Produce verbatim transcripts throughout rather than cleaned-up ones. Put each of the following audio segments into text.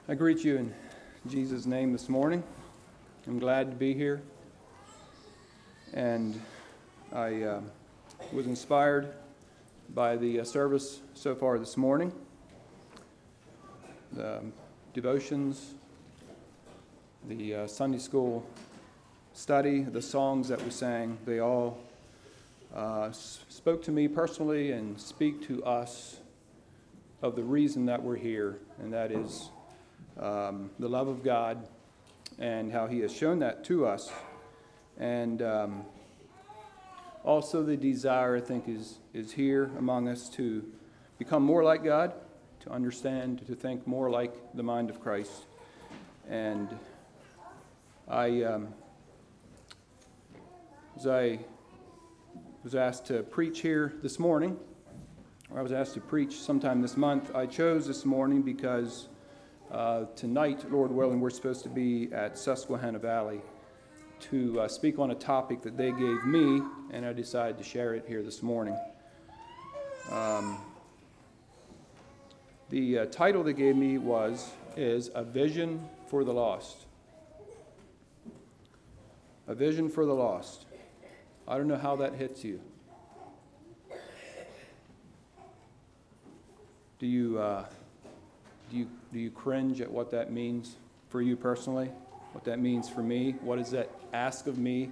I greet you in Jesus' name this morning. I'm glad to be here. And I uh, was inspired by the uh, service so far this morning. The um, devotions, the uh, Sunday school study, the songs that we sang, they all uh, spoke to me personally and speak to us of the reason that we're here, and that is Um, the love of God and how He has shown that to us. And um, also the desire, I think, is, is here among us to become more like God, to understand, to think more like the mind of Christ. And I, um, as I was asked to preach here this morning, or I was asked to preach sometime this month, I chose this morning because Uh, tonight, Lord willing, we're supposed to be at Susquehanna Valley to uh, speak on a topic that they gave me, and I decided to share it here this morning. Um, the uh, title they gave me was, is A Vision for the Lost. A Vision for the Lost. I don't know how that hits you. Do you... Uh, Do you do you cringe at what that means for you personally? What that means for me? What does that ask of me?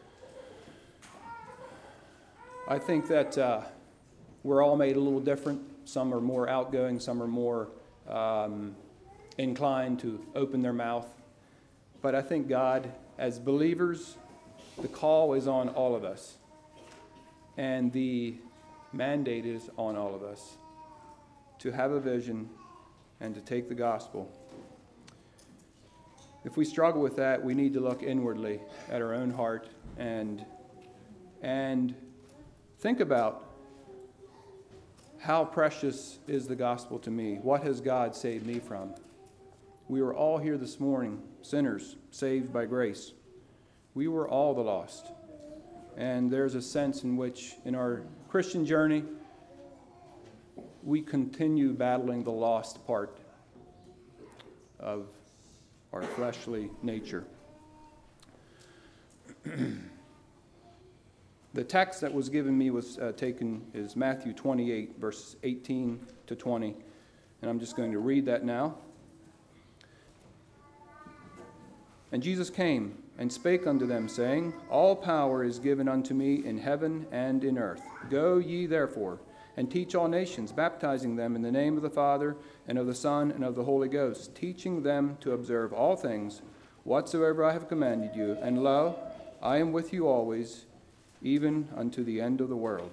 I think that uh, we're all made a little different. Some are more outgoing. Some are more um, inclined to open their mouth. But I think God, as believers, the call is on all of us. And the mandate is on all of us to have a vision and to take the gospel. If we struggle with that, we need to look inwardly at our own heart and and think about how precious is the gospel to me. What has God saved me from? We were all here this morning, sinners, saved by grace. We were all the lost. And there's a sense in which, in our Christian journey, we continue battling the lost part of our fleshly nature. The text that was given me was uh, taken is Matthew twenty-eight, verses eighteen to twenty, and I'm just going to read that now. And Jesus came and spake unto them, saying, All power is given unto me in heaven and in earth. Go ye therefore, and teach all nations, baptizing them in the name of the Father, and of the Son, and of the Holy Ghost, teaching them to observe all things whatsoever I have commanded you. And lo, I am with you always, even unto the end of the world.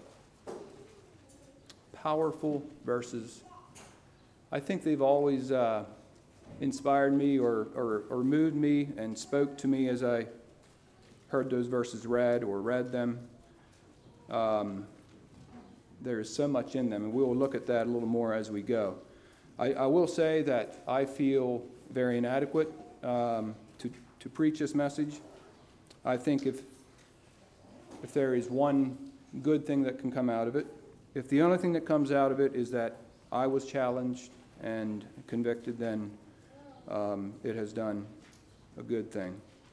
Powerful verses. I think they've always uh, inspired me or, or, or moved me and spoke to me as I heard those verses read or read them. Um, There is so much in them, and we will look at that a little more as we go. I, I will say that I feel very inadequate um, to, to preach this message. I think if, if there is one good thing that can come out of it, if the only thing that comes out of it is that I was challenged and convicted, then um, it has done a good thing.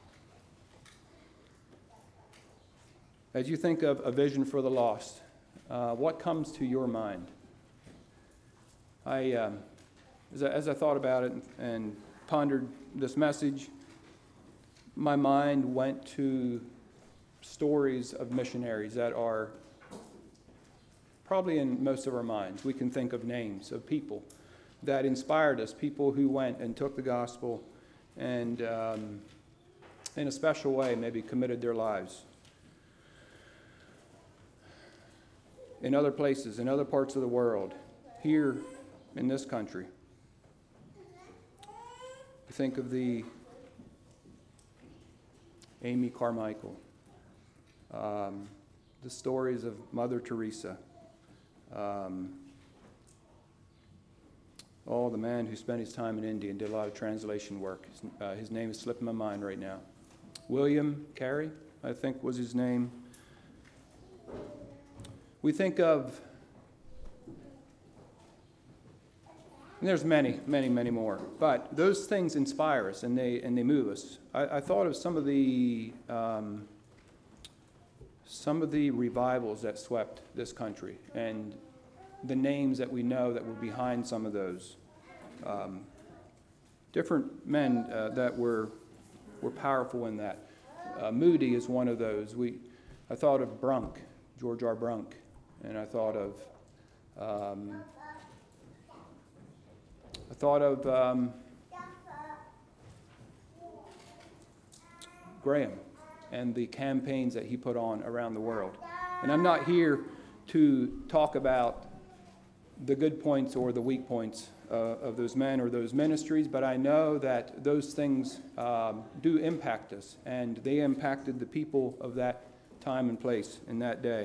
As you think of a vision for the lost, Uh, what comes to your mind? I, um, as I, as I thought about it and, and pondered this message, my mind went to stories of missionaries that are probably in most of our minds. We can think of names of people that inspired us, people who went and took the gospel and um, in a special way maybe committed their lives. In other places, in other parts of the world, here in this country. Think of the Amy Carmichael, um, the stories of Mother Teresa, um, oh, the man who spent his time in India and did a lot of translation work. His, uh, his name is slipping my mind right now. William Carey, I think was his name. We think of And there's many, many, many more. But those things inspire us, and they and they move us. I, I thought of some of the um, some of the revivals that swept this country, and the names that we know that were behind some of those. Um, different men uh, that were were powerful in that. Uh, Moody is one of those. We, I thought of Brunk, George R. Brunk, and I thought of. Um, I thought of um, Graham and the campaigns that he put on around the world. And I'm not here to talk about the good points or the weak points uh, of those men or those ministries, but I know that those things um, do impact us, and they impacted the people of that time and place in that day.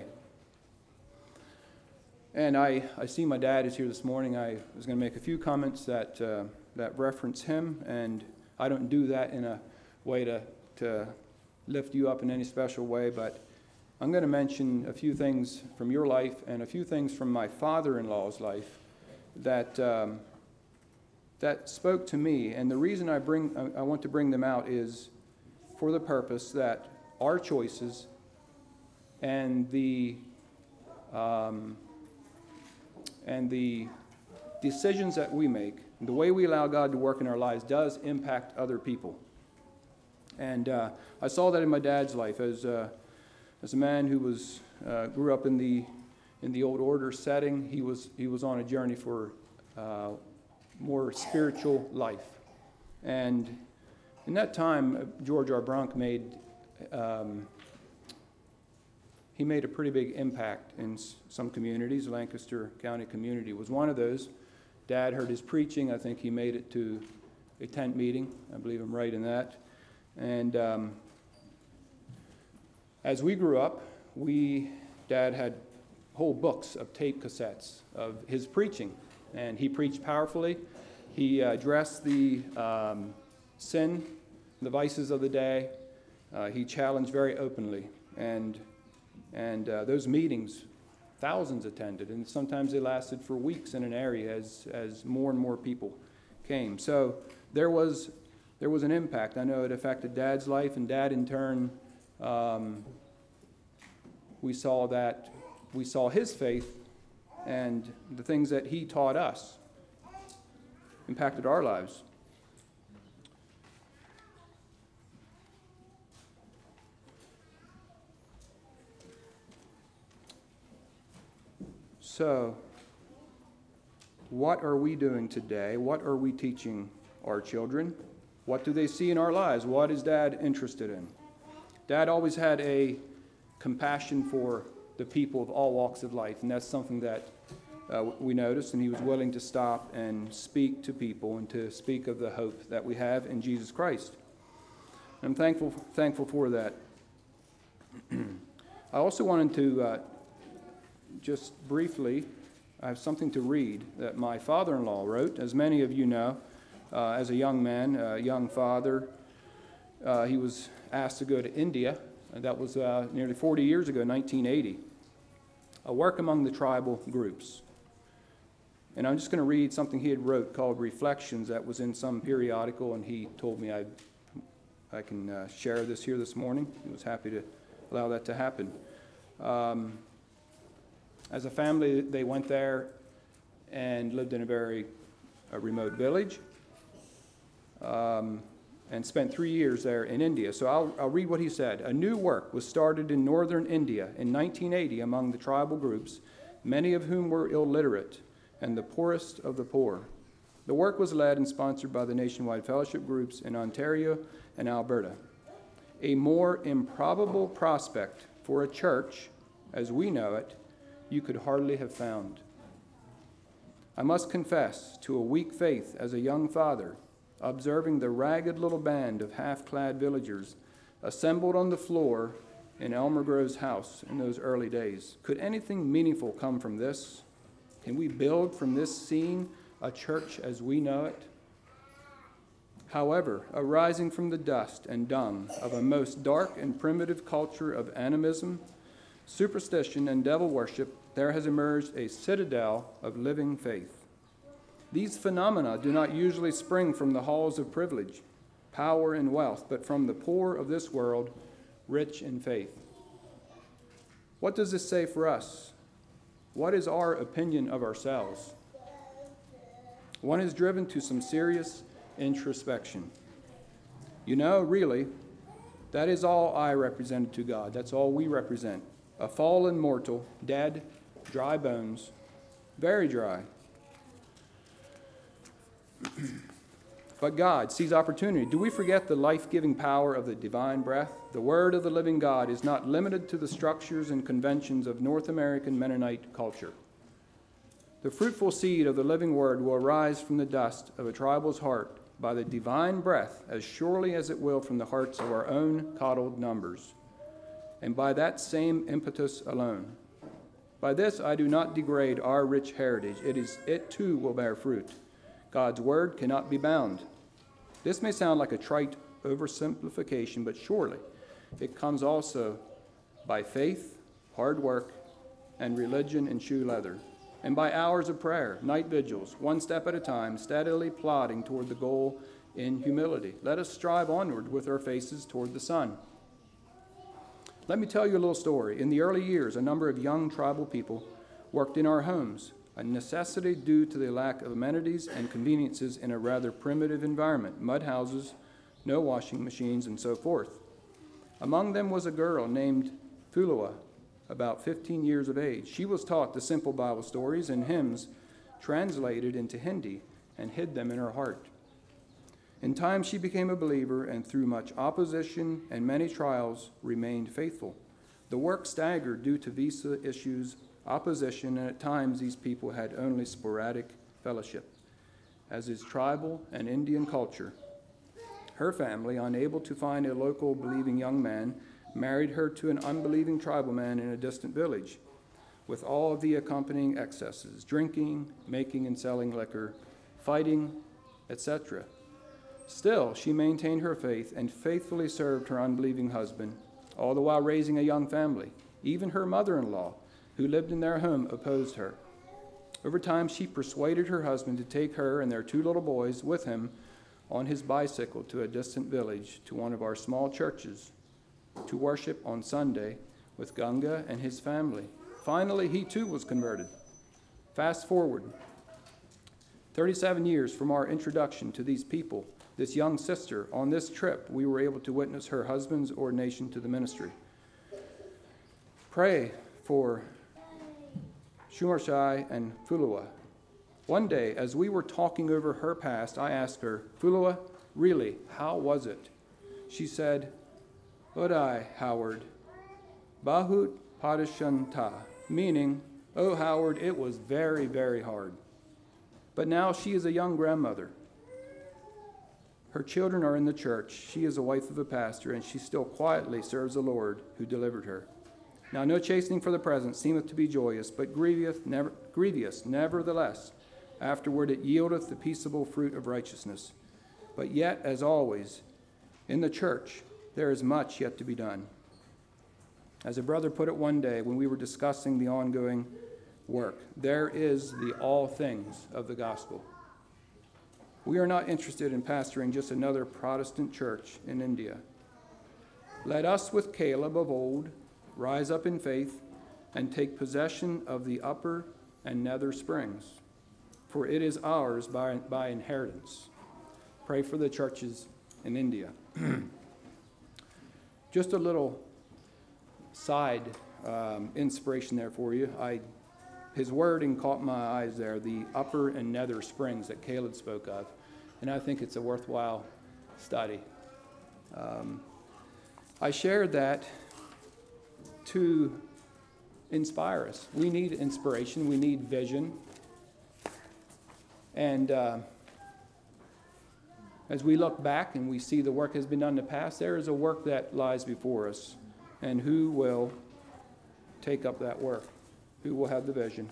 And I, I see my dad is here this morning. I was going to make a few comments that uh, that reference him, and I don't do that in a way to, to lift you up in any special way, but I'm going to mention a few things from your life and a few things from my father-in-law's life that um, that spoke to me. And the reason I bring I, I want to bring them out is for the purpose that our choices and the um, and the decisions that we make, the way we allow God to work in our lives does impact other people. And uh, I saw that in my dad's life as uh, as a man who was uh, grew up in the in the old order setting. He was he was on a journey for uh, more spiritual life, and in that time, George R. Brunk made um, he made a pretty big impact in s- some communities. Lancaster County community was one of those. Dad heard his preaching. I think he made it to a tent meeting. I believe I'm right in that. And um, as we grew up, we, Dad had whole books of tape cassettes of his preaching. And he preached powerfully. He uh, addressed the um, sin, the vices of the day. Uh, he challenged very openly. And and uh, those meetings, thousands attended. And sometimes they lasted for weeks in an area as, as more and more people came. So there was there was an impact. I know it affected Dad's life, and Dad in turn, um, we saw that, we saw his faith and the things that he taught us impacted our lives. So, what are we doing today? What are we teaching our children? What do they see in our lives? What is Dad interested in? Dad always had a compassion for the people of all walks of life, and that's something that uh, we noticed, and he was willing to stop and speak to people and to speak of the hope that we have in Jesus Christ. I'm thankful thankful for that. I also wanted to uh, just briefly, I have something to read that my father-in-law wrote. As many of you know, uh, as a young man, a young father, uh, he was asked to go to India. And that was uh, nearly forty years ago, nineteen eighty. A work among the tribal groups. And I'm just going to read something he had wrote called Reflections that was in some periodical, and he told me I I can uh, share this here this morning. He was happy to allow that to happen. Um, as a family, they went there and lived in a very uh, remote village um, and spent three years there in India. So I'll, I'll read what he said. A new work was started in northern India in nineteen eighty among the tribal groups, many of whom were illiterate and the poorest of the poor. The work was led and sponsored by the nationwide fellowship groups in Ontario and Alberta. A more improbable prospect for a church, as we know it, you could hardly have found. I must confess to a weak faith as a young father, observing the ragged little band of half-clad villagers assembled on the floor in Elmer Grove's house in those early days. Could anything meaningful come from this? Can we build from this scene a church as we know it? However, arising from the dust and dung of a most dark and primitive culture of animism, superstition, and devil worship, there has emerged a citadel of living faith. These phenomena do not usually spring from the halls of privilege, power, and wealth, but from the poor of this world, rich in faith. What does this say for us? What is our opinion of ourselves? One is driven to some serious introspection. You know, really, that is all I represented to God. That's all we represent. A fallen mortal, dead, dry bones, very dry. But God sees opportunity. Do we forget the life-giving power of the divine breath? The word of the living God is not limited to the structures and conventions of North American Mennonite culture. The fruitful seed of the living word will arise from the dust of a tribal's heart by the divine breath as surely as it will from the hearts of our own coddled numbers, and by that same impetus alone. By this I do not degrade our rich heritage. It is it too will bear fruit. God's word cannot be bound. This may sound like a trite oversimplification, but surely it comes also by faith, hard work, and religion in shoe leather, and by hours of prayer, night vigils, one step at a time, steadily plodding toward the goal in humility. Let us strive onward with our faces toward the sun. Let me tell you a little story. In the early years, a number of young tribal people worked in our homes, a necessity due to the lack of amenities and conveniences in a rather primitive environment, mud houses, no washing machines, and so forth. Among them was a girl named Fulua, about fifteen years of age. She was taught the simple Bible stories and hymns translated into Hindi and hid them in her heart. In time she became a believer, and through much opposition and many trials remained faithful. The work staggered due to visa issues, opposition, and at times these people had only sporadic fellowship, as is tribal and Indian culture. Her family, unable to find a local believing young man, married her to an unbelieving tribal man in a distant village, with all of the accompanying excesses, drinking, making and selling liquor, fighting, et cetera. Still, she maintained her faith and faithfully served her unbelieving husband, all the while raising a young family. Even her mother-in-law, who lived in their home, opposed her. Over time, she persuaded her husband to take her and their two little boys with him on his bicycle to a distant village, to one of our small churches, to worship on Sunday with Ganga and his family. Finally, he too was converted. Fast forward, thirty-seven years from our introduction to these people, this young sister, on this trip, we were able to witness her husband's ordination to the ministry. Pray for Shumarshai and Fulua. One day, as we were talking over her past, I asked her, Fulua, really, how was it? She said, Odai, Howard, Bahut Padashanta, meaning, oh, Howard, it was very, very hard. But now she is a young grandmother. Her children are in the church. She is a wife of a pastor, and she still quietly serves the Lord who delivered her. Now no chastening for the present seemeth to be joyous, but grievous, never, grievous, nevertheless. Afterward it yieldeth the peaceable fruit of righteousness. But yet, as always, in the church, there is much yet to be done. As a brother put it one day when we were discussing the ongoing work, there is the all things of the gospel. We are not interested in pastoring just another Protestant church in India. Let us, with Caleb of old, rise up in faith and take possession of the upper and nether springs, for it is ours by, by inheritance. Pray for the churches in India. Just a little side um, inspiration there for you. I, his wording caught my eyes there, the upper and nether springs that Caleb spoke of, and I think it's a worthwhile study. Um, I shared that to inspire us. We need inspiration. We need vision. And uh, as we look back and we see the work has been done in the past, there is a work that lies before us. And who will take up that work? Who will have the vision?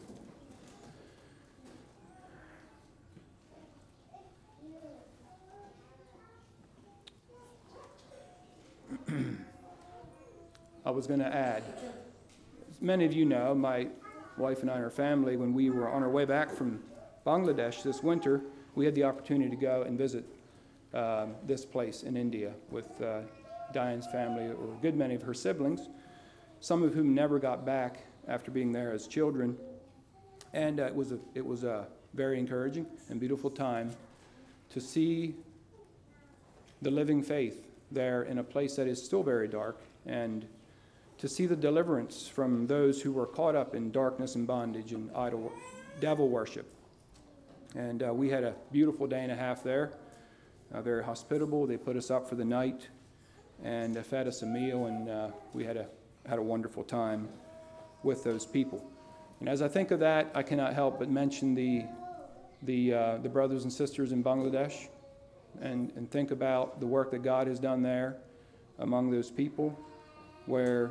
I was going to add, as many of you know, my wife and I and our family, when we were on our way back from Bangladesh this winter, we had the opportunity to go and visit um, this place in India with uh, Diane's family, or a good many of her siblings, some of whom never got back after being there as children. And uh, it was a, it was a very encouraging and beautiful time to see the living faith there in a place that is still very dark, and to see the deliverance from those who were caught up in darkness and bondage and idol, devil worship. And uh, we had a beautiful day and a half there, uh, very hospitable. They put us up for the night and uh, fed us a meal, and uh, we had a had a wonderful time with those people. And as I think of that, I cannot help but mention the the uh, the brothers and sisters in Bangladesh, and, and think about the work that God has done there among those people, where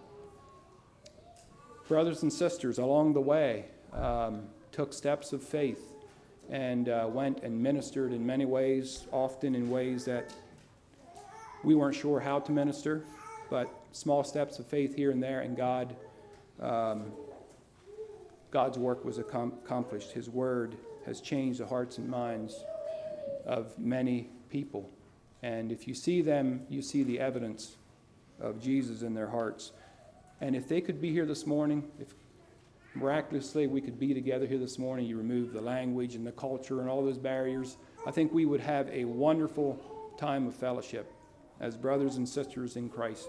brothers and sisters along the way um, took steps of faith and uh, went and ministered in many ways, often in ways that we weren't sure how to minister, but small steps of faith here and there, and God, um, God's work was accomplished. His word has changed the hearts and minds of many people. And if you see them, you see the evidence of Jesus in their hearts. And if they could be here this morning, if miraculously we could be together here this morning, you remove the language and the culture and all those barriers, I think we would have a wonderful time of fellowship as brothers and sisters in Christ.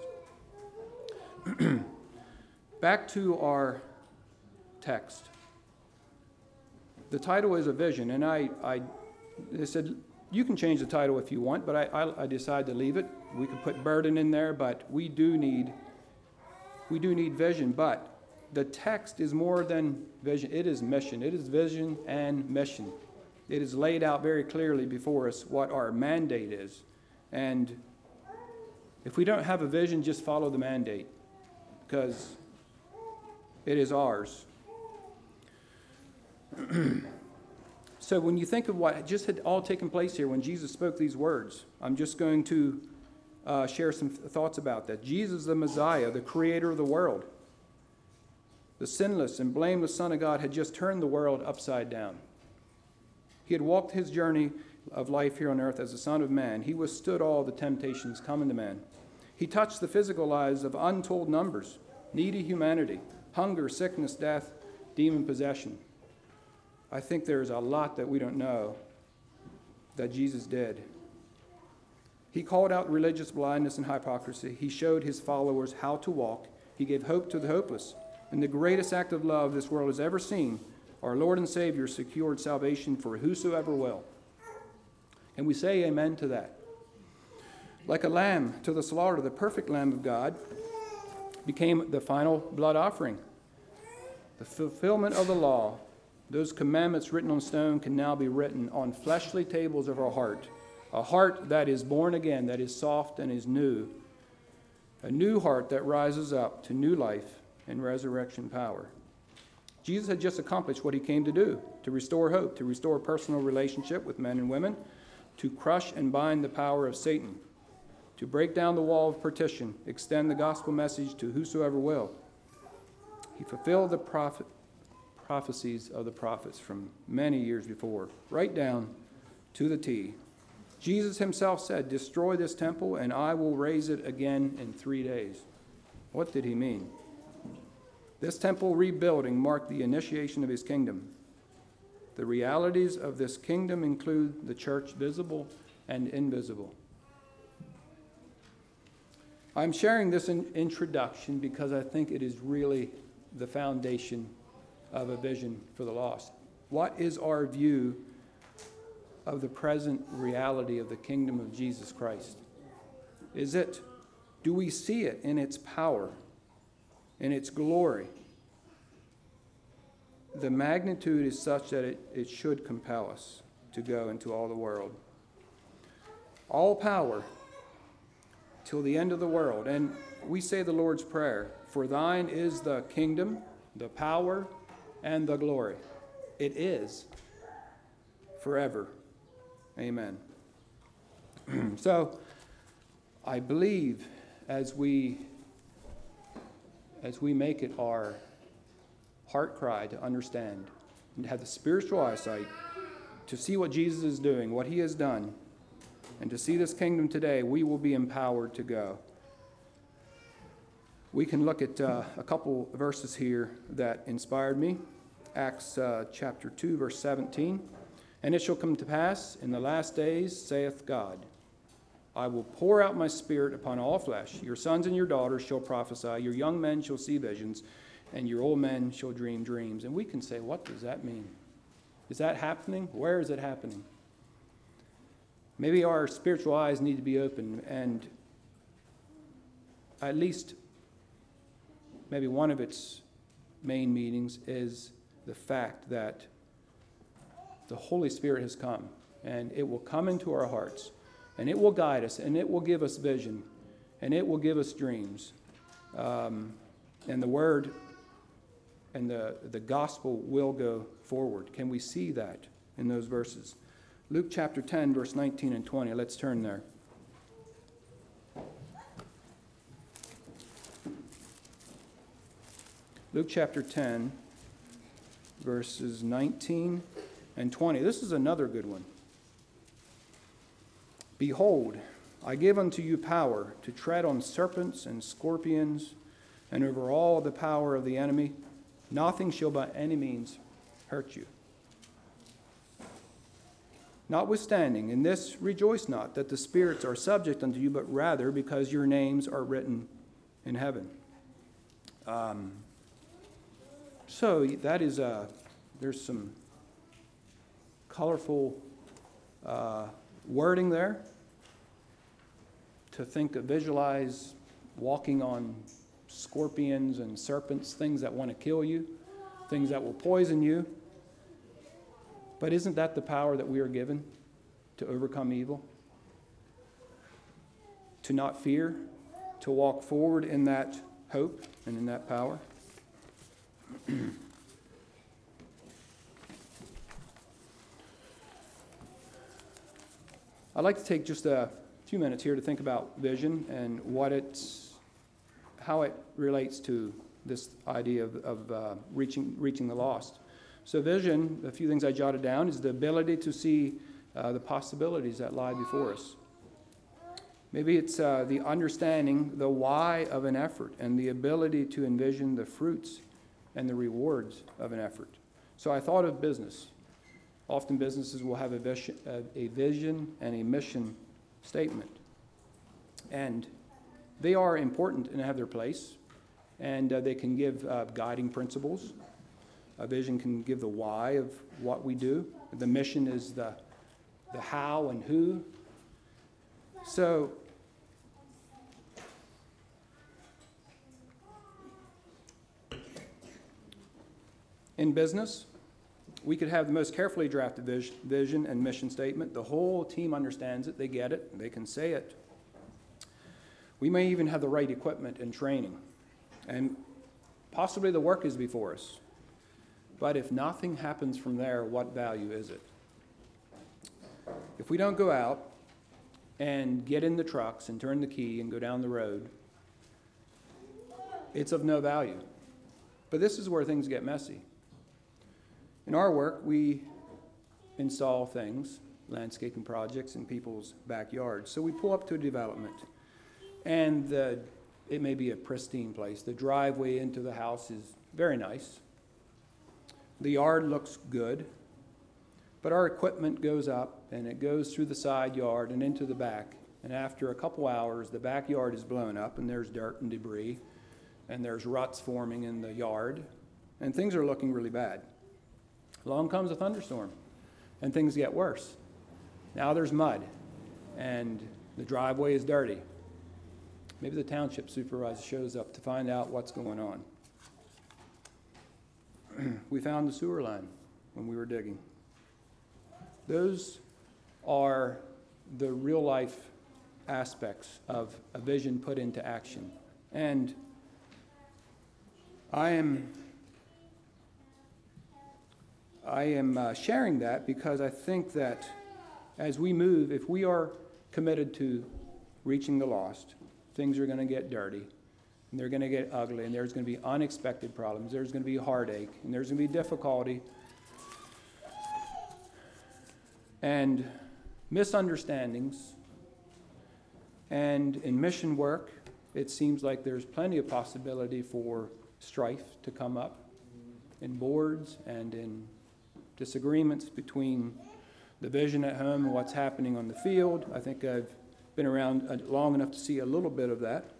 Back to our text. The title is A Vision, and I, I, I said, you can change the title if you want, but I, I, I decided to leave it. We could put burden in there, but we do need, we do need vision. But the text is more than vision. It is mission. It is vision and mission. It is laid out very clearly before us what our mandate is. And if we don't have a vision, just follow the mandate, because it is ours. So when you think of what just had all taken place here when Jesus spoke these words, I'm just going to uh, share some th- thoughts about that. Jesus, the Messiah, the creator of the world, the sinless and blameless Son of God, had just turned the world upside down. He had walked his journey of life here on earth as the Son of Man. He withstood all the temptations common to man. He touched the physical lives of untold numbers, needy humanity, hunger, sickness, death, demon possession. I think there's a lot that we don't know that Jesus did. He called out religious blindness and hypocrisy. He showed his followers how to walk. He gave hope to the hopeless. In the greatest act of love this world has ever seen, our Lord and Savior secured salvation for whosoever will. And we say amen to that. Like a lamb to the slaughter, the perfect Lamb of God became the final blood offering. The fulfillment of the law, those commandments written on stone, can now be written on fleshly tables of our heart. A heart that is born again, that is soft and is new. A new heart that rises up to new life and resurrection power. Jesus had just accomplished what he came to do, to restore hope, to restore personal relationship with men and women, to crush and bind the power of Satan, to break down the wall of partition, extend the gospel message to whosoever will. He fulfilled the prophet, prophecies of the prophets from many years before, right down to the T. Jesus himself said, "Destroy this temple, and I will raise it again in three days." What did he mean? This temple rebuilding marked the initiation of his kingdom. The realities of this kingdom include the church, visible and invisible. I'm sharing this in introduction because I think it is really the foundation of a vision for the lost. What is our view of the present reality of the kingdom of Jesus Christ? Is it, do we see it in its power, in its glory? The magnitude is such that it, it should compel us to go into all the world. All power till the end of the world. And we say the Lord's Prayer, "For thine is the kingdom, the power, and the glory." It is forever. Amen. So I believe as we as we make it our heart cry to understand and have the spiritual eyesight to see what Jesus is doing, what he has done, and to see this kingdom today, we will be empowered to go. We can look at uh, a couple verses here that inspired me. Acts uh, chapter two, verse seventeen. And it shall come to pass in the last days, saith God, I will pour out my spirit upon all flesh. Your sons and your daughters shall prophesy. Your young men shall see visions, and your old men shall dream dreams. And we can say, what does that mean? Is that happening? Where is it happening? Maybe our spiritual eyes need to be open, and at least maybe one of its main meanings is the fact that the Holy Spirit has come, and it will come into our hearts, and it will guide us, and it will give us vision, and it will give us dreams. Um, and the Word and the, the gospel will go forward. Can we see that in those verses? Luke chapter ten, verse nineteen and twenty. Let's turn there. Luke chapter ten, verses nineteen and twenty. This is another good one. Behold, I give unto you power to tread on serpents and scorpions, and over all the power of the enemy. Nothing shall by any means hurt you. Notwithstanding, in this rejoice not that the spirits are subject unto you, but rather because your names are written in heaven. Um, so that is, uh, there's some colorful uh, wording there to think of, visualize walking on scorpions and serpents, things that want to kill you, things that will poison you. But isn't that the power that we are given to overcome evil? To not fear, to walk forward in that hope and in that power? I'd like to take just a few minutes here to think about vision and what it's, how it relates to this idea of, of uh, reaching reaching the lost. So vision, a few things I jotted down, is the ability to see uh, the possibilities that lie before us. Maybe it's uh, the understanding the why of an effort and the ability to envision the fruits and the rewards of an effort. So I thought of business. Often businesses will have a vision, a vision and a mission statement. And they are important and have their place. And uh, they can give uh, guiding principles. A vision can give the why of what we do. The mission is the, the how and who. So in business, we could have the most carefully drafted vision and mission statement. The whole team understands it, they get it, they can say it. We may even have the right equipment and training. And possibly the work is before us. But if nothing happens from there, what value is it? If we don't go out and get in the trucks and turn the key and go down the road, it's of no value. But this is where things get messy. In our work, we install things, landscaping projects in people's backyards. So we pull up to a development, and the, it may be a pristine place. The driveway into the house is very nice. The yard looks good, but our equipment goes up, and it goes through the side yard and into the back. And after a couple hours, the backyard is blown up, and there's dirt and debris, and there's ruts forming in the yard, and things are looking really bad. Along comes a thunderstorm, and things get worse. Now there's mud, and the driveway is dirty. Maybe the township supervisor shows up to find out what's going on. We found the sewer line when we were digging. Those are the real-life aspects of a vision put into action. And I am... I am uh, sharing that because I think that as we move, if we are committed to reaching the lost, things are going to get dirty, and they're going to get ugly, and there's going to be unexpected problems. There's going to be heartache, and there's going to be difficulty. and misunderstandings. And in mission work, it seems like there's plenty of possibility for strife to come up in boards and in disagreements between the vision at home and what's happening on the field. I think I've been around long enough to see a little bit of that.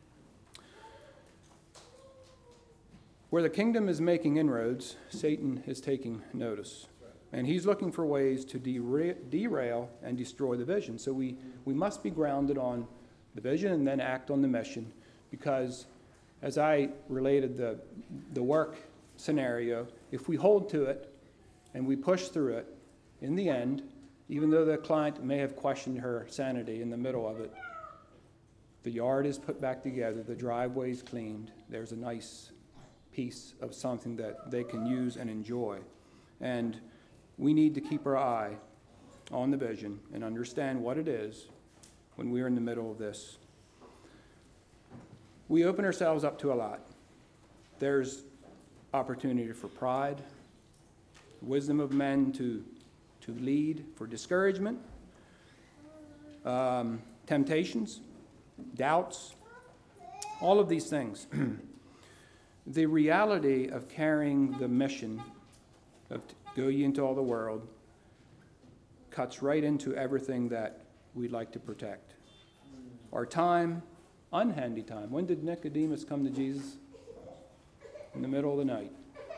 Where the kingdom is making inroads, Satan is taking notice. And he's looking for ways to dera- derail and destroy the vision. So we, we must be grounded on the vision and then act on the mission. Because as I related the, the work scenario, if we hold to it and we push through it, in the end, even though the client may have questioned her sanity in the middle of it, the yard is put back together, the driveway is cleaned, there's a nice piece of something that they can use and enjoy. And we need to keep our eye on the vision and understand what it is when we're in the middle of this. We open ourselves up to a lot. There's opportunity for pride, wisdom of men to, to lead, for discouragement, um, temptations, doubts, all of these things. The reality of carrying the mission of go ye into all the world cuts right into everything that we'd like to protect. Our time, unhandy time. When did Nicodemus come to Jesus? In the middle of the night.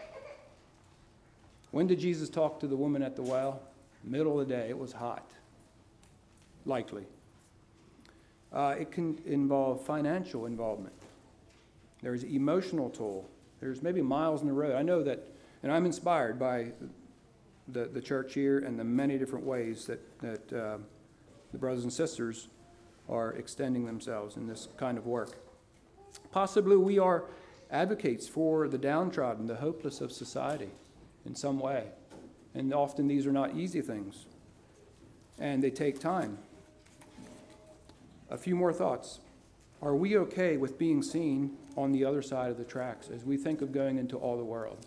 When did Jesus talk to the woman at the well? Middle of the day. It was hot. Likely. Uh, it can involve financial involvement. There's emotional toll. There's maybe miles in the road. I know that, and I'm inspired by the, the church here and the many different ways that, that uh, the brothers and sisters are extending themselves in this kind of work. Possibly we are advocates for the downtrodden, the hopeless of society in some way. And often these are not easy things. And they take time. A few more thoughts. Are we okay with being seen on the other side of the tracks as we think of going into all the world?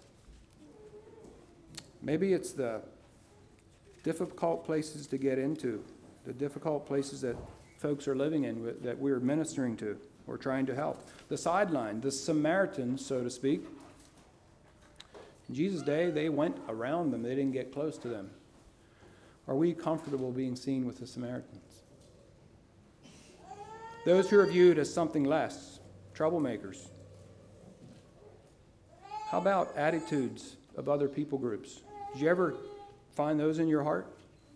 Maybe it's the difficult places to get into, the difficult places that folks are living in that we're ministering to or trying to help. The sideline, the Samaritans, so to speak. In Jesus' day, they went around them. They didn't get close to them. Are we comfortable being seen with the Samaritans? Those who are viewed as something less, troublemakers. How about attitudes of other people groups? Did you ever find those in your heart?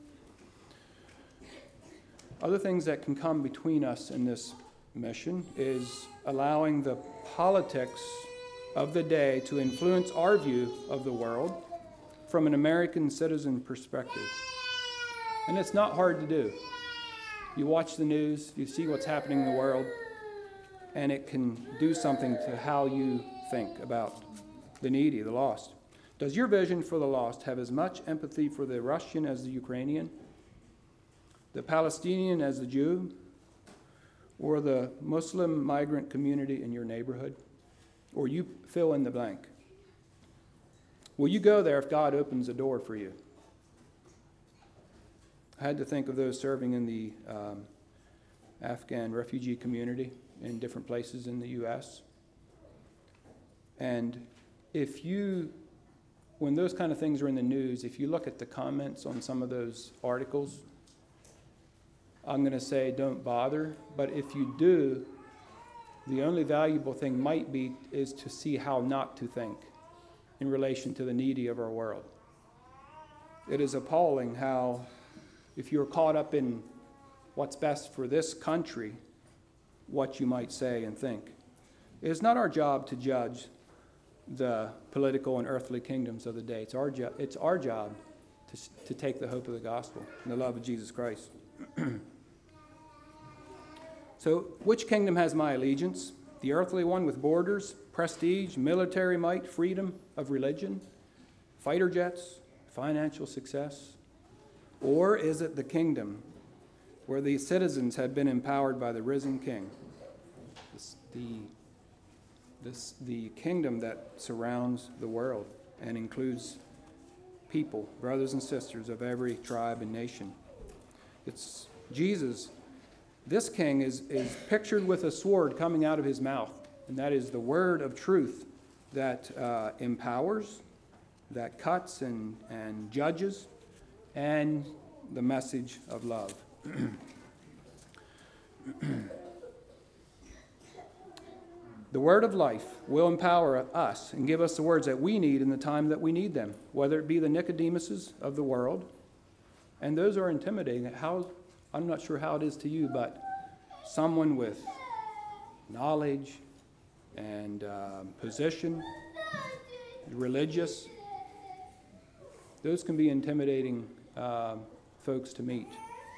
Other things that can come between us in this mission is allowing the politics of the day to influence our view of the world from an American citizen perspective. And it's not hard to do. You watch the news, you see what's happening in the world, and it can do something to how you think about the needy, the lost. Does your vision for the lost have as much empathy for the Russian as the Ukrainian, the Palestinian as the Jew, or the Muslim migrant community in your neighborhood? Or you fill in the blank. Will you go there if God opens a door for you? I had to think of those serving in the um, Afghan refugee community in different places in the U S. And if you, when those kind of things are in the news, if you look at the comments on some of those articles, I'm going to say don't bother. But if you do, the only valuable thing might be is to see how not to think in relation to the needy of our world. It is appalling how, if you're caught up in what's best for this country, what you might say and think. It is not our job to judge the political and earthly kingdoms of the day. It's our, jo- it's our job to, to take the hope of the gospel and the love of Jesus Christ. So, which kingdom has my allegiance? The earthly one with borders, prestige, military might, freedom of religion, fighter jets, financial success? Or is it the kingdom where the citizens have been empowered by the risen king? This, the, this, the kingdom that surrounds the world and includes people, brothers and sisters of every tribe and nation. It's Jesus. This king is, is pictured with a sword coming out of his mouth, and that is the word of truth that uh, empowers, that cuts and, and judges, and the message of love. The word of life will empower us and give us the words that we need in the time that we need them, whether it be the Nicodemuses of the world, and those are intimidating. How, I'm not sure how it is to you, but someone with knowledge and um, position, religious, those can be intimidating uh, folks to meet.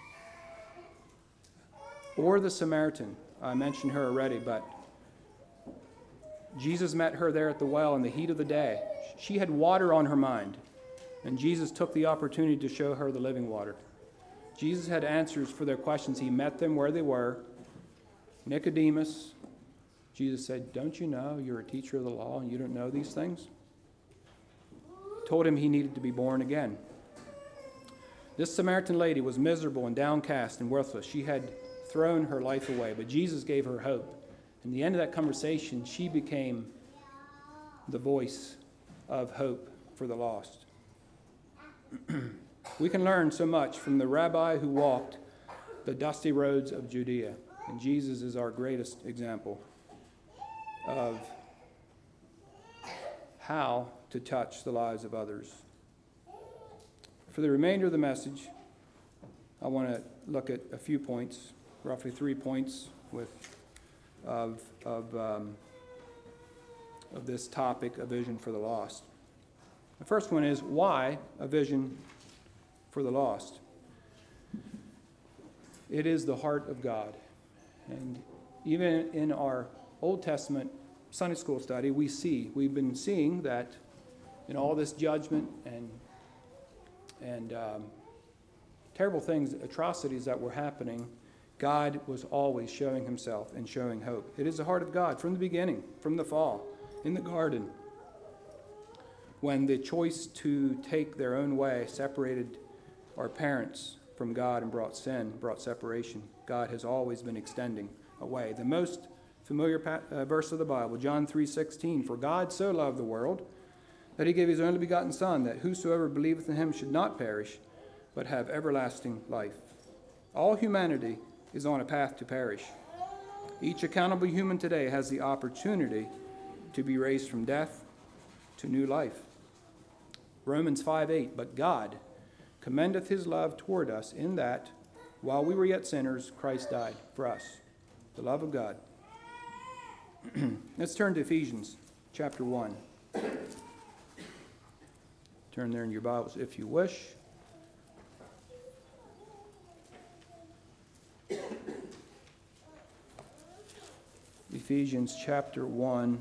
Or the Samaritan. I mentioned her already, but Jesus met her there at the well in the heat of the day. She had water on her mind, and Jesus took the opportunity to show her the living water. Jesus had answers for their questions. He met them where they were. Nicodemus, Jesus said, "Don't you know you're a teacher of the law and you don't know these things?" Told him he needed to be born again. This Samaritan lady was miserable and downcast and worthless. She had thrown her life away, but Jesus gave her hope. In the end of that conversation, she became the voice of hope for the lost. We can learn so much from the rabbi who walked the dusty roads of Judea, and Jesus is our greatest example of how to touch the lives of others. For the remainder of the message, I want to look at a few points, roughly three points with of of um, of this topic, a vision for the lost. The first one is why a vision for the lost. It is the heart of God, and even in our Old Testament Sunday school study, we see we've been seeing that in all this judgment and and um, terrible things, atrocities that were happening, God was always showing himself and showing hope. It is the heart of God from the beginning, from the fall, in the garden, when the choice to take their own way separated our parents from God and brought sin, brought separation. God has always been extending a way. The most familiar pa- uh, verse of the Bible, John three sixteen, "For God so loved the world that he gave his only begotten Son, that whosoever believeth in him should not perish, but have everlasting life." All humanity is on a path to perish. Each accountable human today has the opportunity to be raised from death to new life. Romans five eight, "But God commendeth his love toward us in that, while we were yet sinners, Christ died for us." The love of God. Let's turn to Ephesians chapter one. Turn there in your Bibles if you wish. Ephesians chapter one,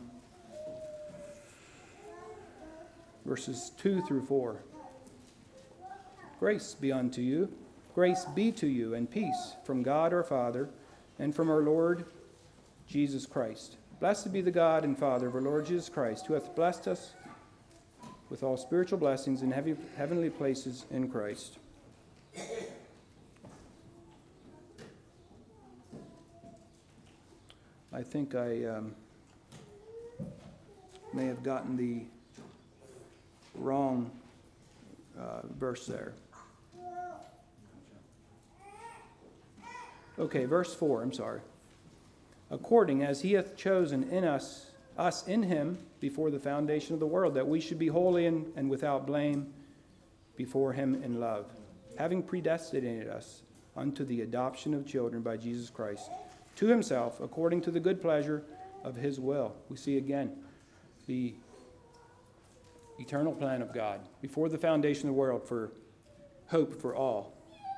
verses two through four. "Grace be unto you, grace be to you, and peace from God our Father, and from our Lord Jesus Christ. Blessed be the God and Father of our Lord Jesus Christ, who hath blessed us with all spiritual blessings in heavy, heavenly places in Christ." I think I um, may have gotten the wrong uh, verse there. Okay, verse four, I'm sorry. "According as he hath chosen in us, us in him before the foundation of the world, that we should be holy and, and without blame before him in love, having predestinated us unto the adoption of children by Jesus Christ, to himself, according to the good pleasure of his will." We see again the eternal plan of God before the foundation of the world for hope for all.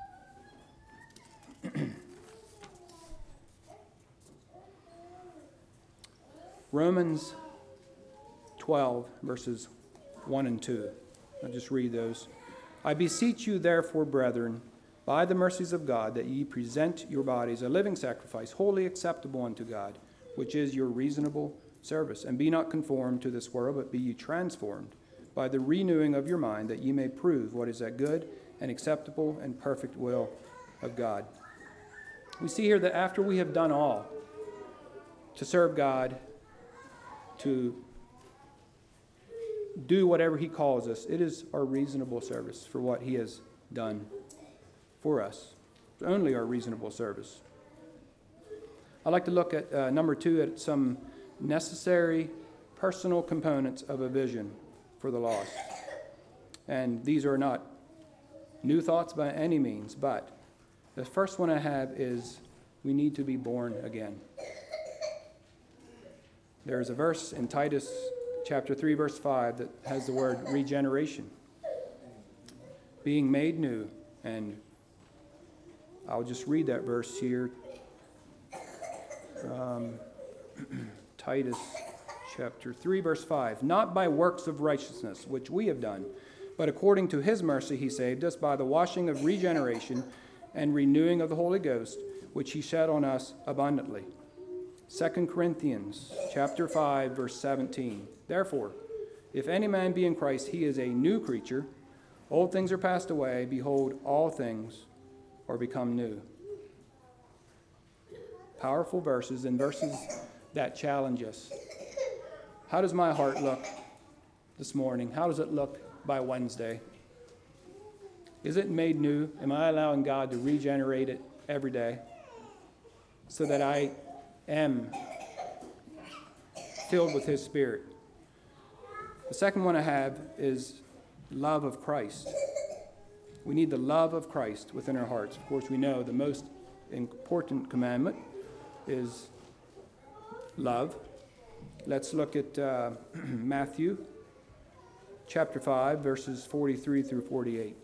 Romans twelve, verses one and two. I'll just read those. "I beseech you, therefore, brethren, by the mercies of God, that ye present your bodies a living sacrifice, wholly acceptable unto God, which is your reasonable service. And be not conformed to this world, but be ye transformed by the renewing of your mind, that ye may prove what is that good and acceptable and perfect will of God. We see here that after we have done all to serve God, to do whatever he calls us, it is our reasonable service for what he has done for us. It's only our reasonable service. I'd like to look at uh, number two, at some necessary personal components of a vision for the lost. And these are not new thoughts by any means, but the first one I have is we need to be born again. There is a verse in Titus chapter three, verse five that has the word regeneration, being made new. And I'll just read that verse here. Um, Titus chapter three, verse five. Not by works of righteousness, which we have done, but according to his mercy he saved us by the washing of regeneration and renewing of the Holy Ghost, which he shed on us abundantly. Second Corinthians chapter five, verse seventeen. Therefore, if any man be in Christ, he is a new creature. Old things are passed away. Behold, all things are become new. Powerful verses, and verses that challenge us. How does my heart look this morning? How does it look by Wednesday? Is it made new? Am I allowing God to regenerate it every day so that I am filled with his Spirit? The second one I have is love of Christ. We need the love of Christ within our hearts. Of course, we know the most important commandment is love. Let's look at uh, Matthew chapter five, verses forty-three through forty-eight.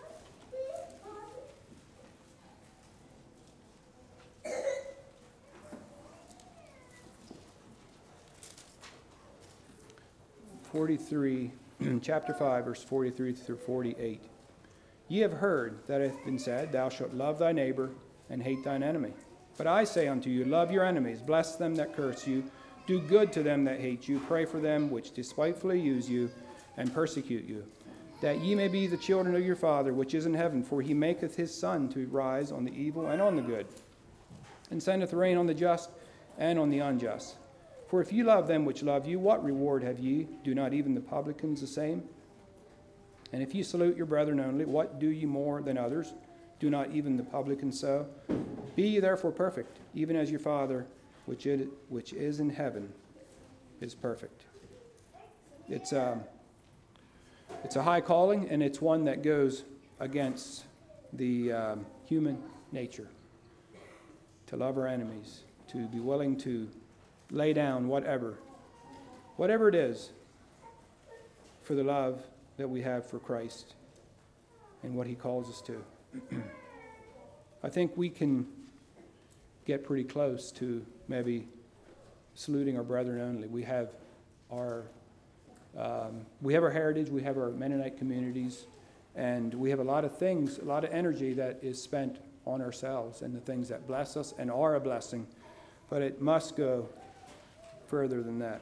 forty-three, chapter five, verse forty-three through forty-eight. Ye have heard that it hath been said, Thou shalt love thy neighbor and hate thine enemy. But I say unto you, love your enemies, bless them that curse you, do good to them that hate you, pray for them which despitefully use you and persecute you, that ye may be the children of your Father which is in heaven, for he maketh his sun to rise on the evil and on the good, and sendeth rain on the just and on the unjust. For if ye love them which love you, what reward have ye? Do not even the publicans the same? And if ye salute your brethren only, what do ye more than others? Do not even the publicans so? Be ye therefore perfect, even as your Father which is, which is in heaven is perfect. It's a, it's a high calling, and it's one that goes against the um, human nature. To love our enemies, to be willing to lay down whatever, whatever it is, for the love that we have for Christ and what he calls us to. I think we can get pretty close to maybe saluting our brethren only. We have our um, we have our heritage, we have our Mennonite communities, and we have a lot of things, a lot of energy that is spent on ourselves and the things that bless us and are a blessing, but it must go further than that.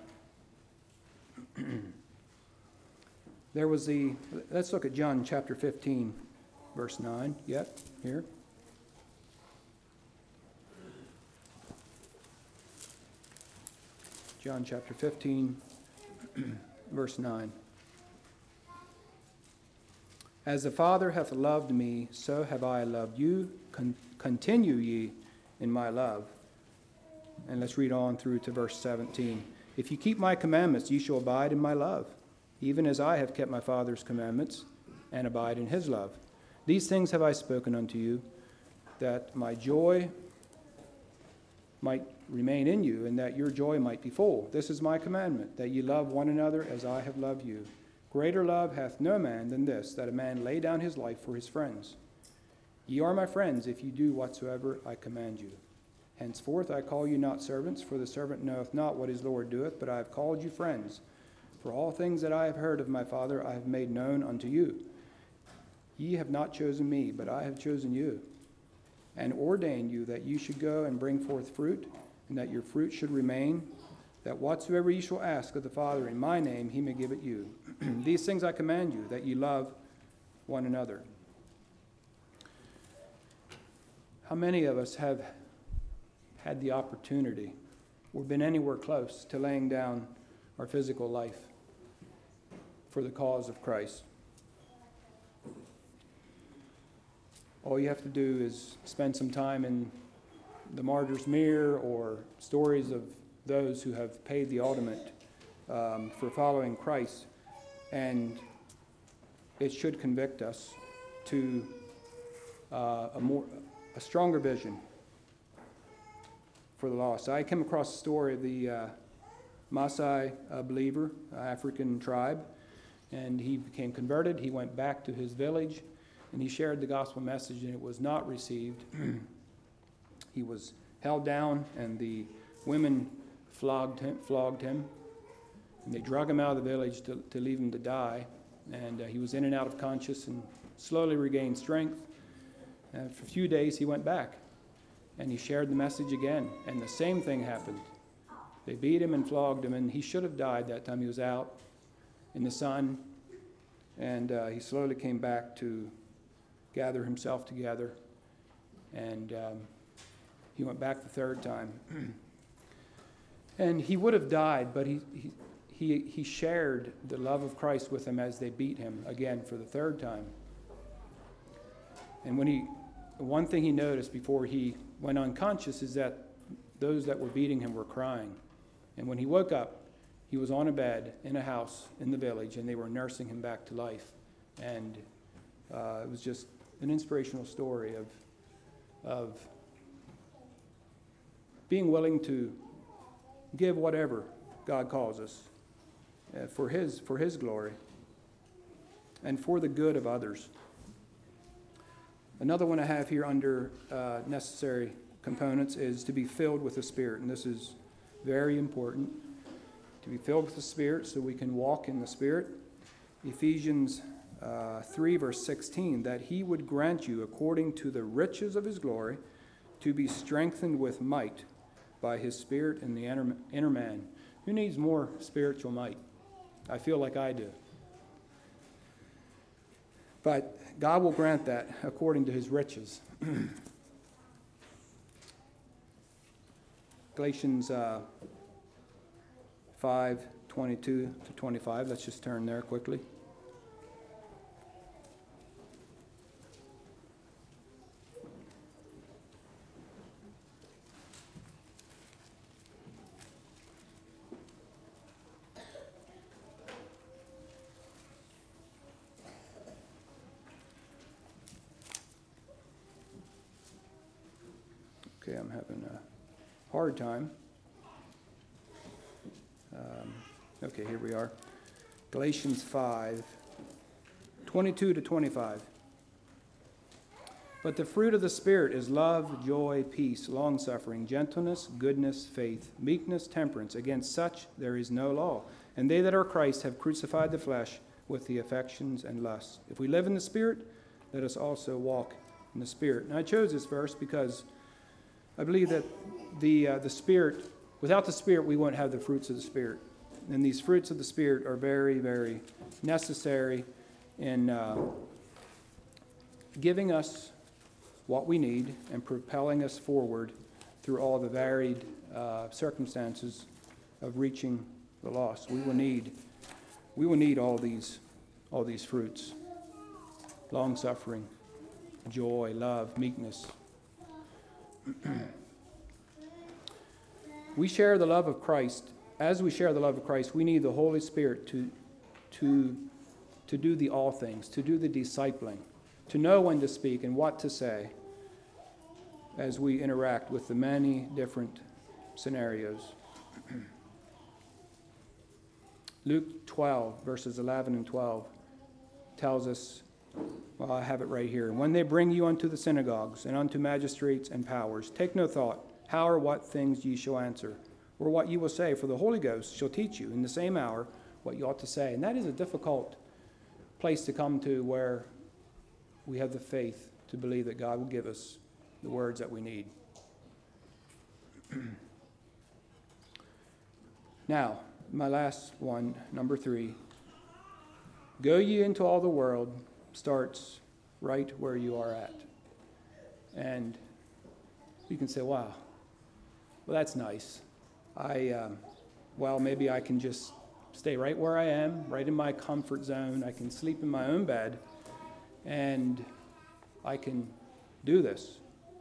There was the, let's look at John chapter fifteen, verse nine. Yep, here. John chapter fifteen, verse nine. As the Father hath loved me, so have I loved you. Con- continue ye in my love. And let's read on through to verse seventeen. If you keep my commandments, ye shall abide in my love, even as I have kept my Father's commandments and abide in his love. These things have I spoken unto you, that my joy might remain in you, and that your joy might be full. This is my commandment, that ye love one another as I have loved you. Greater love hath no man than this, that a man lay down his life for his friends. Ye are my friends, if ye do whatsoever I command you. Henceforth I call you not servants, for the servant knoweth not what his Lord doeth, but I have called you friends. For all things that I have heard of my Father I have made known unto you. Ye have not chosen me, but I have chosen you, and ordained you that you should go and bring forth fruit, and that your fruit should remain, that whatsoever ye shall ask of the Father in my name, he may give it you. These things I command you, that ye love one another. How many of us have had the opportunity or been anywhere close to laying down our physical life for the cause of Christ? All you have to do is spend some time in the Martyr's Mirror or stories of those who have paid the ultimate um, for following Christ, and it should convict us to uh, a more a stronger vision for the lost. I came across the story of the uh, Maasai uh, believer, uh, African tribe, and he became converted. He went back to his village, and he shared the gospel message, and it was not received. He was held down, and the women flogged him, flogged him, and they drug him out of the village to, to leave him to die. And uh, he was in and out of conscious and slowly regained strength. And for a few days, he went back, and he shared the message again, and the same thing happened. They beat him and flogged him, and he should have died that time. He was out in the sun, and uh, he slowly came back to gather himself together, and um, he went back the third time. And he would have died, but he, he he he shared the love of Christ with them as they beat him again for the third time. And when he, one thing he noticed before he went unconscious is that those that were beating him were crying. And when he woke up, he was on a bed in a house in the village, and they were nursing him back to life. And uh, it was just an inspirational story of of being willing to give whatever God calls us uh, for his for his glory and for the good of others. Another one I have here under uh, necessary components is to be filled with the Spirit, and this is very important, to be filled with the Spirit so we can walk in the Spirit. Ephesians uh, three, verse sixteen, that he would grant you, according to the riches of his glory, to be strengthened with might by his Spirit in the inner, inner man. Who needs more spiritual might? I feel like I do. But God will grant that according to his riches. Galatians uh, five, twenty-two to twenty-five. Let's just turn there quickly. Okay, I'm having a hard time. Um, okay, here we are. Galatians five, twenty-two to twenty-five. But the fruit of the Spirit is love, joy, peace, long-suffering, gentleness, goodness, faith, meekness, temperance. Against such there is no law. And they that are Christ have crucified the flesh with the affections and lusts. If we live in the Spirit, let us also walk in the Spirit. And I chose this verse because I believe that the uh, the Spirit, without the Spirit, we won't have the fruits of the Spirit. And these fruits of the Spirit are very, very necessary in uh, giving us what we need and propelling us forward through all the varied uh, circumstances of reaching the lost. We will need, we will need all these, all these fruits: long-suffering, joy, love, meekness. We share the love of Christ. As we share the love of Christ, we need the Holy Spirit to, to, to do the all things, to do the discipling, to know when to speak and what to say as we interact with the many different scenarios. Luke twelve, verses eleven and twelve, tells us, well, I have it right here. When they bring you unto the synagogues and unto magistrates and powers, take no thought how or what things ye shall answer, or what ye will say, for the Holy Ghost shall teach you in the same hour what you ought to say. And that is a difficult place to come to, where we have the faith to believe that God will give us the words that we need. Now, my last one, number three. Go ye into all the world starts right where you are at. And you can say, wow, well, that's nice. I, um, well, maybe I can just stay right where I am, right in my comfort zone. I can sleep in my own bed, and I can do this.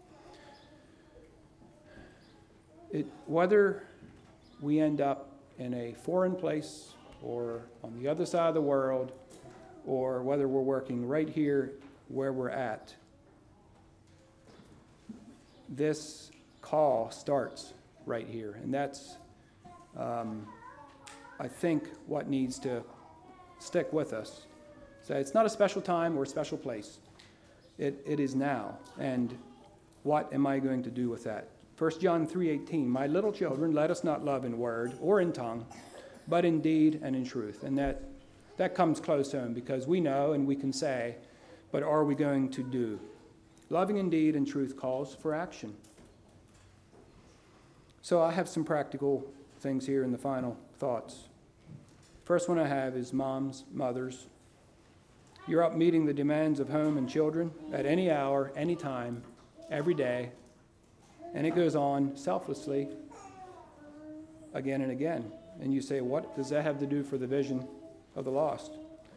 It, whether we end up in a foreign place or on the other side of the world, or whether we're working right here where we're at, this call starts right here. And that's, um, I think, what needs to stick with us. So it's not a special time or a special place. It, it is now. And what am I going to do with that? First John three eighteen, my little children, let us not love in word or in tongue, but in deed and in truth. And that, that comes close home, because we know and we can say, but are we going to do? Loving in deed and truth calls for action. So I have some practical things here in the final thoughts. First one I have is moms, mothers. You're up meeting the demands of home and children at any hour, any time, every day. And it goes on selflessly again and again. And you say, what does that have to do for the vision of the lost?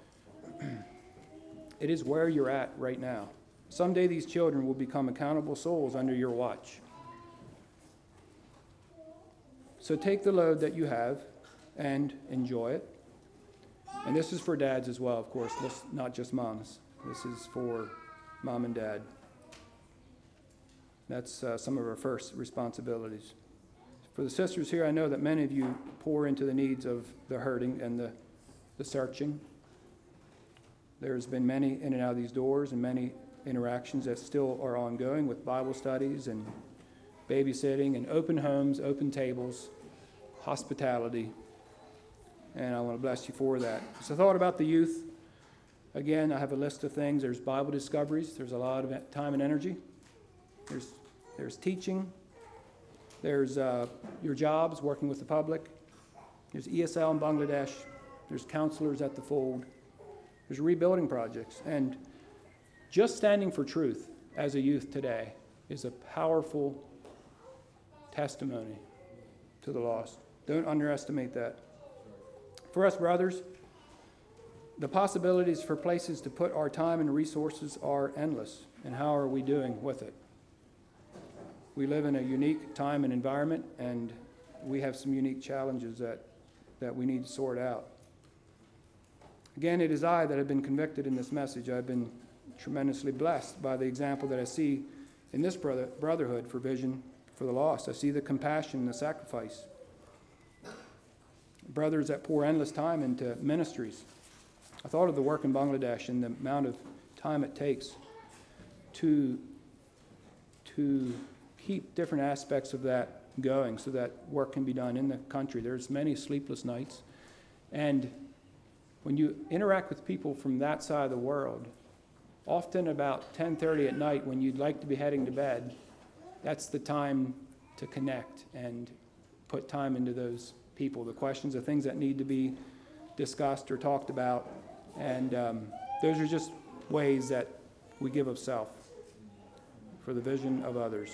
It is where you're at right now. Someday these children will become accountable souls under your watch. So take the load that you have and enjoy it. And this is for dads as well, of course, this, not just moms. This is for mom and dad. That's uh, some of our first responsibilities. For the sisters here, I know that many of you pour into the needs of the hurting and the, the searching. There's been many in and out of these doors, and many interactions that still are ongoing with Bible studies and babysitting and open homes, open tables, hospitality. And I want to bless you for that. So I thought about the youth. Again, I have a list of things. There's Bible discoveries. There's a lot of time and energy. There's, there's teaching. There's uh, your jobs, working with the public. There's E S L in Bangladesh. There's counselors at the fold. There's rebuilding projects. And just standing for truth as a youth today is a powerful testimony to the lost. Don't underestimate that. For us brothers, the possibilities for places to put our time and resources are endless. And how are we doing with it? We live in a unique time and environment, and we have some unique challenges that, that we need to sort out. Again, it is I that have been convicted in this message. I've been tremendously blessed by the example that I see in this brother, brotherhood for vision for the lost. I see the compassion and the sacrifice. Brothers that pour endless time into ministries. I thought of the work in Bangladesh and the amount of time it takes to, to keep different aspects of that going so that work can be done in the country. There's many sleepless nights. And when you interact with people from that side of the world, often about ten thirty at night when you'd like to be heading to bed, that's the time to connect and put time into those people, the questions, the things that need to be discussed or talked about. And um, those are just ways that we give of self for the vision of others.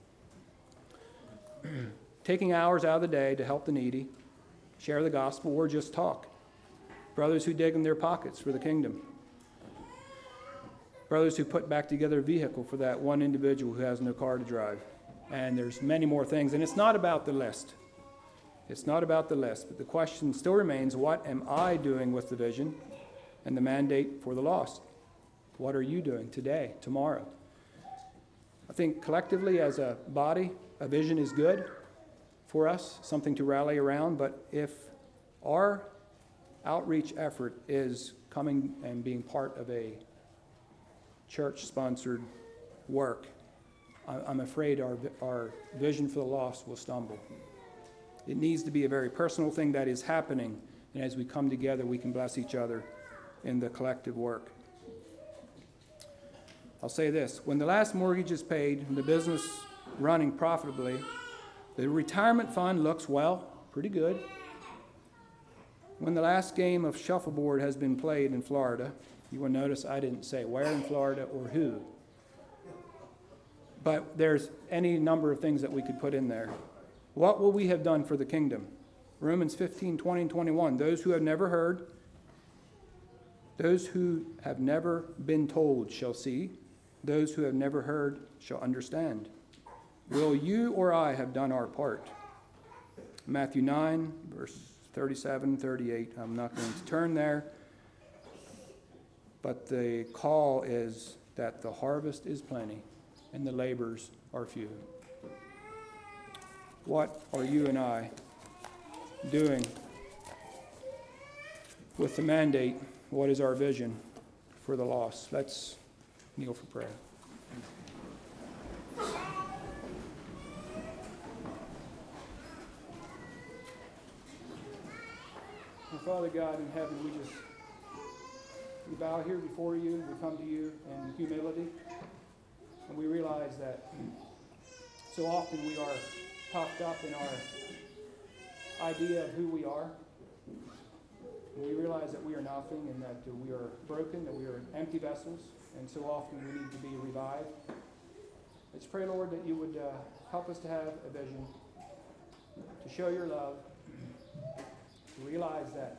Taking hours out of the day to help the needy, share the gospel, or just talk. Brothers who dig in their pockets for the kingdom. Brothers who put back together a vehicle for that one individual who has no car to drive. And there's many more things. And it's not about the list. It's not about the list. But the question still remains, what am I doing with the vision and the mandate for the lost? What are you doing today, tomorrow? I think collectively as a body, a vision is good for us, something to rally around. But if our outreach effort is coming and being part of a church-sponsored work, I'm afraid our, our vision for the lost will stumble. It needs to be a very personal thing that is happening, and as we come together, we can bless each other in the collective work. I'll say this, when the last mortgage is paid and the business running profitably, the retirement fund looks, well, pretty good. When the last game of shuffleboard has been played in Florida, you will notice I didn't say where in Florida or who. But there's any number of things that we could put in there. What will we have done for the kingdom? Romans fifteen, twenty, and twenty-one. Those who have never heard, those who have never been told shall see. Those who have never heard shall understand. Will you or I have done our part? Matthew nine, verse thirty-seven, thirty-eight. I'm not going to turn there. But the call is that the harvest is plenty and the labors are few. What are you and I doing with the mandate? What is our vision for the lost? Let's kneel for prayer. Our Father God in heaven, we just we bow here before you. We come to you in humility, and we realize that so often we are puffed up in our idea of who we are. And we realize that we are nothing and that we are broken, that we are empty vessels, and so often we need to be revived. Let's pray, Lord, that you would uh, help us to have a vision, to show your love, to realize that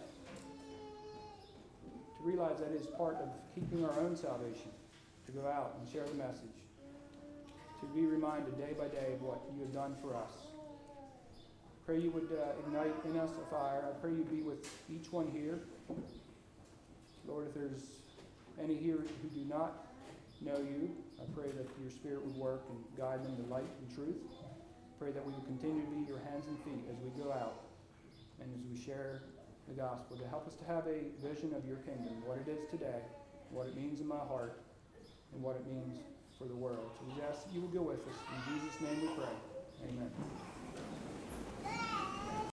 to realize that is part of keeping our own salvation, to go out and share the message, to be reminded day by day of what you have done for us. Pray you would uh, ignite in us a fire. I pray you be with each one here. Lord, if there's any here who do not know you, I pray that your Spirit would work and guide them to light and truth. Pray that we will continue to be your hands and feet as we go out and as we share the gospel, to help us to have a vision of your kingdom, what it is today, what it means in my heart, and what it means for the world. So we ask that you will go with us. In Jesus' name we pray. Amen.